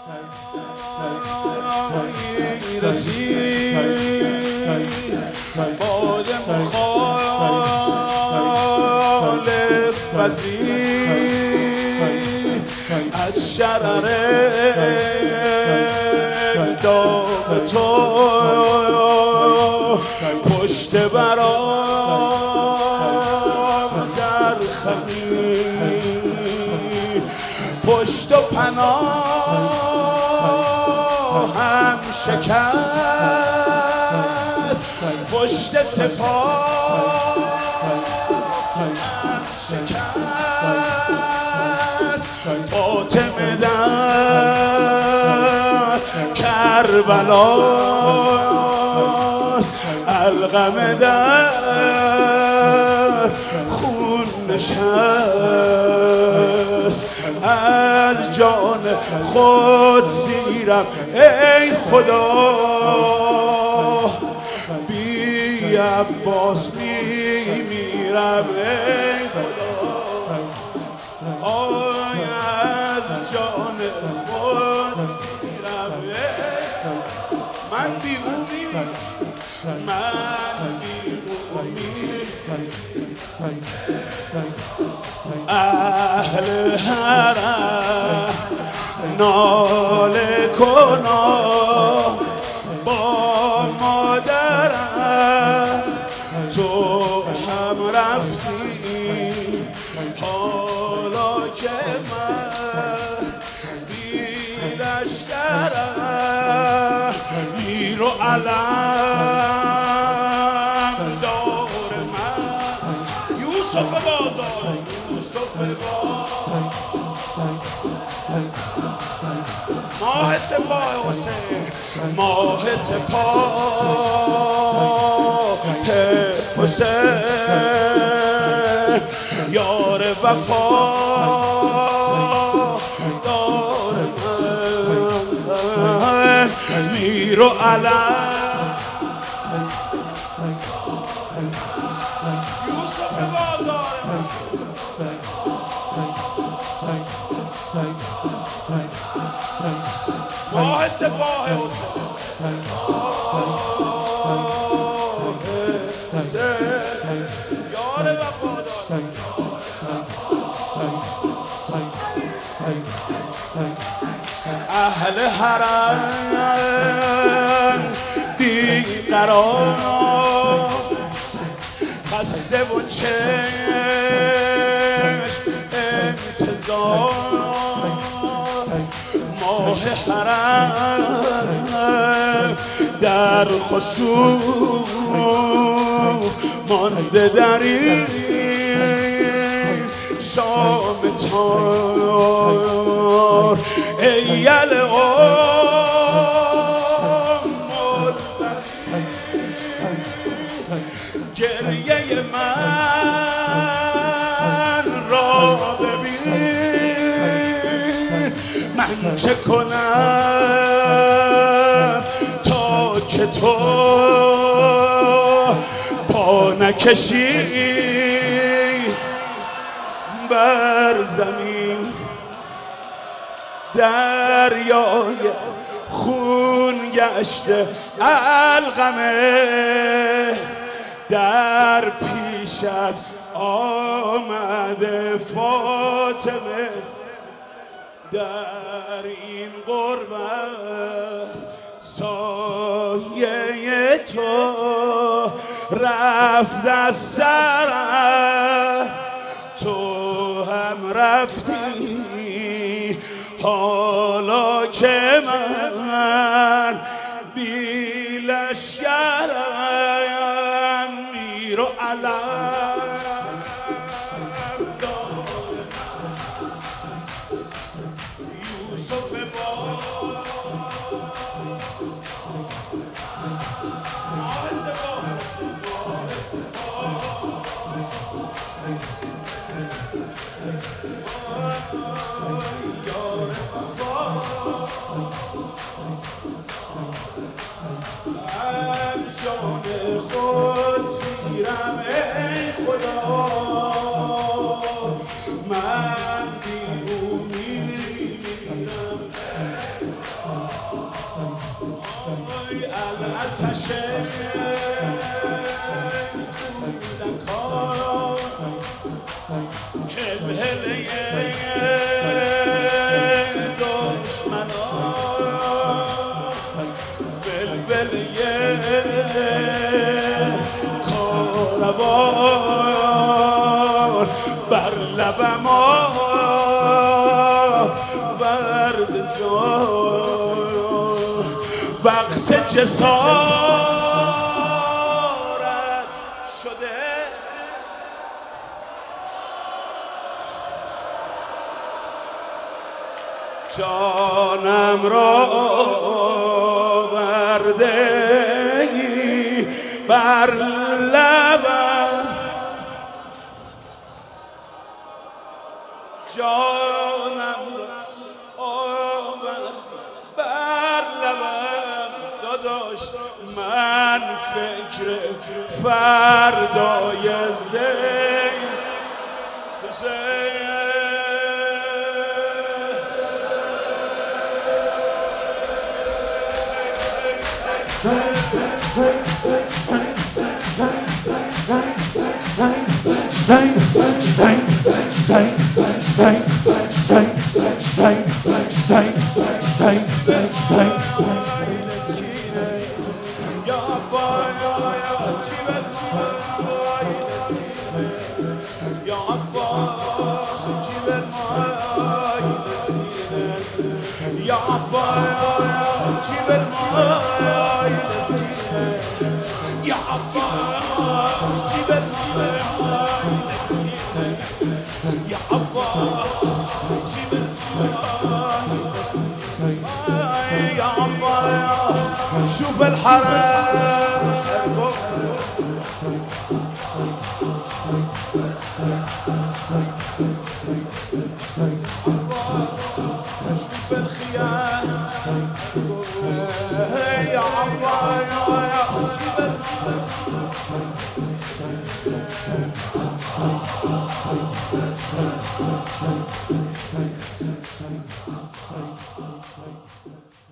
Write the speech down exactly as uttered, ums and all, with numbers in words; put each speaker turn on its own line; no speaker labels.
رسید باد مخالف وزید از شرر داغ تو پشت برام در خمیر پشت و پناهم شکست پشت سپاه هم شکست فاطمه در کربلاست القم در خون نشست از جان خود زیرم ای خدا بی عباس می میرم ای خدا آی از جان خود زیرم من بی او میرم من بی او میرم اهل حرم ناله کنا با مادرم تو هم رفتی حالا که من بی لشکرم میر و علم دور من یوسف بازار یوسف بازار ماه سپاه حسین ماه سپاه حسین یار وفا دار من میر و علم یوسف بازار ماه سپاه حسین یار وفادار اهل حرم بیقرار خسته و چشم انتظار ماه حرم در خسوف مانده در این شام تار ای یل گریه من را ببین من چه کنم تا که تو پا نکشی بر زمین دریای خون گشته القمه در پیشت آمده فاطمه در این غربت سایه تو رفت از سرم تو هم رفتی حالا که من بی لشکرم میر و علم یوسف جان خود زیرم ای خدا من بی او میرم هل هل دشمنا بلبل کاروان بر لبم آورد جان وقت جسارت شده جانم را برده ای بر لبم جانم آورد بر لبم داداش من فکر فردای زین حسین يا عباس جيب الماي مسكينة يا عباس جيب الماي مسكينة يا عباس جيب الماي مسكينة يا عباس شوف الحرام شوف الخيام يا عباس يا جيب